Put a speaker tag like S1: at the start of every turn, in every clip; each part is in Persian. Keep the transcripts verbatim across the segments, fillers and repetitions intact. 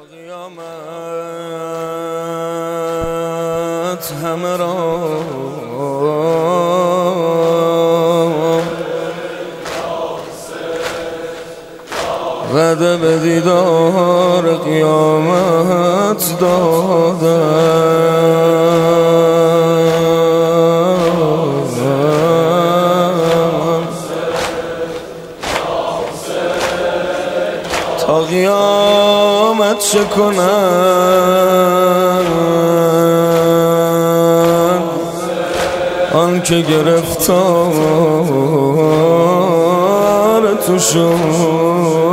S1: قیامت همه را وعده به دیدار قیامت دادم تا قیامت چه کنند آن که گرفتار تو شد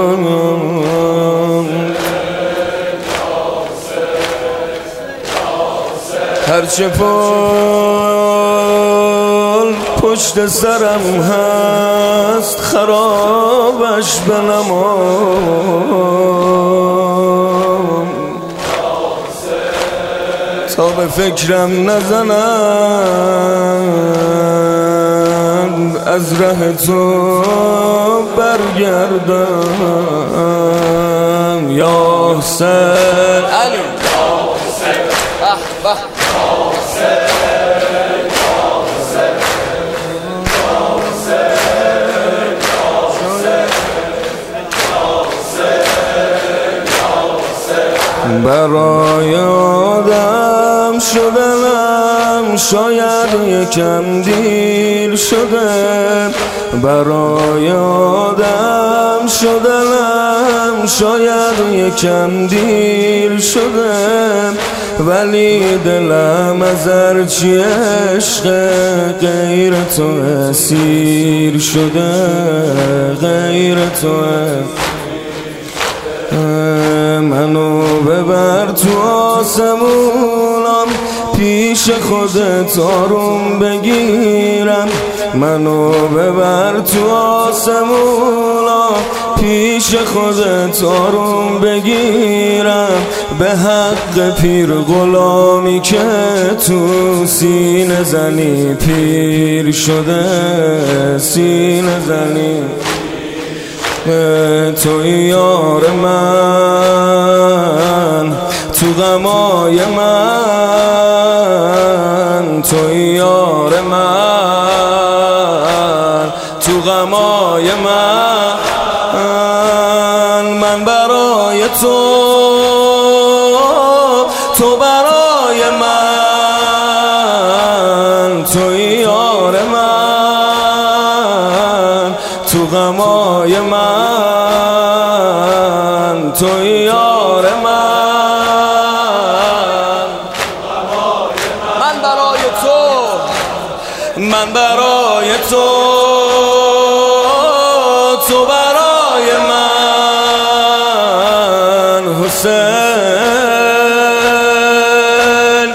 S1: هرچه پل پشت سرم هست خرابش بنمام تا به فکرم نزنند از ره تو برگردم یا حسین علی به برای آدم شدنم شاید یکم دیر شده برای آدم شدنم شاید یکم دیر شده ولی دلم از هرچی عشق غیر تو اسیر شده غیر تو منو ببر تو آسمونم پیش خودت آروم بگیرم منو ببر تو آسمونم پیش خودت آروم بگیرم به حق پیر غلامی که تو سینه زنی پیر شده سینه زنی توی یار من تو غمای من توی یار من تو غمای من من برای تو تو برای من توی یار من تو غمای من توی یار من من برای تو من برای تو تو برای من حسین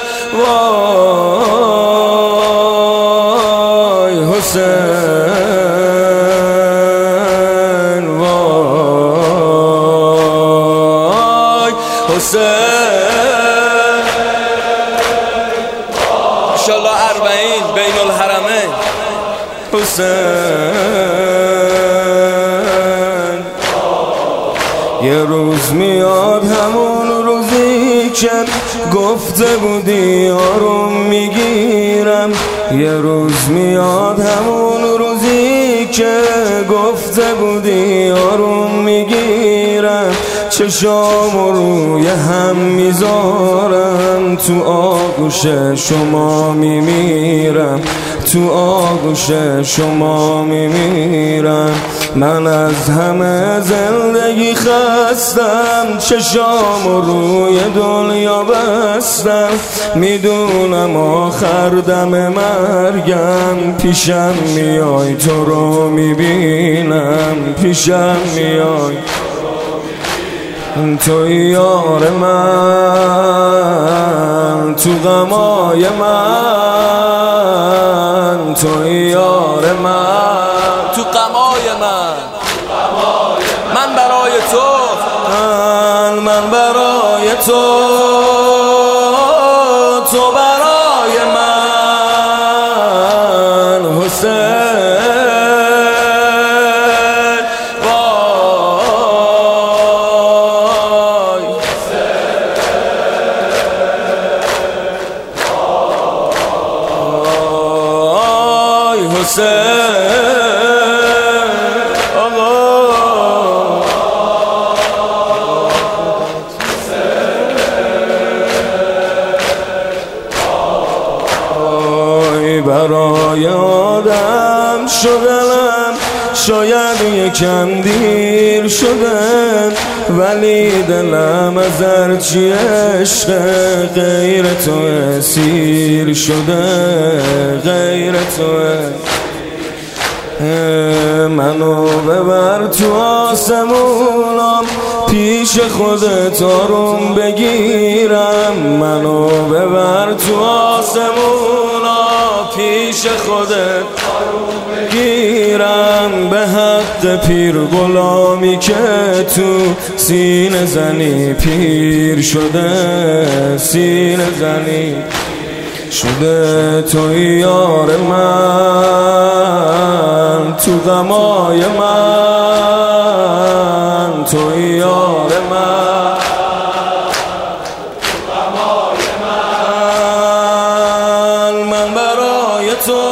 S1: وای حسین وای حسین انشالله اربعین بین الحرمین حسین یه روز میاد همون روزی که گفته بودی آروم میگیرم یه روز میاد همون روزی که گفته بودی آروم میگیرم چشام روی هم میذارم تو آغوش شما میمیرم تو آغوش شما میمیرم من از همه زندگی خستم چشام روی دنیا بستم میدونم آخر دم مرگم پیشم میای تو رو میبینم پیشم میای توی یار من تو غمای من توی یار من تو غمای من من برای تو من من برای تو تو برای من حسین وای برای آدم شدنم شاید یکم دیر شدن، ولی دلم از هرچی عشق غیر تو اسیر شده، غیر تو. منو ببر تو آسمونم پیش خودت آروم بگیرم، منو ببر تو آسمونم پیش خودت آروم بگیرم، به حق پیر غلامی که تو سینه زنی پیر شده، سینه زنی شده. توی یار من تو غمای من، توی یار من تو غمای من، من برای تو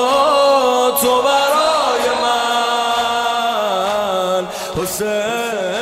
S1: تو برای من حسین.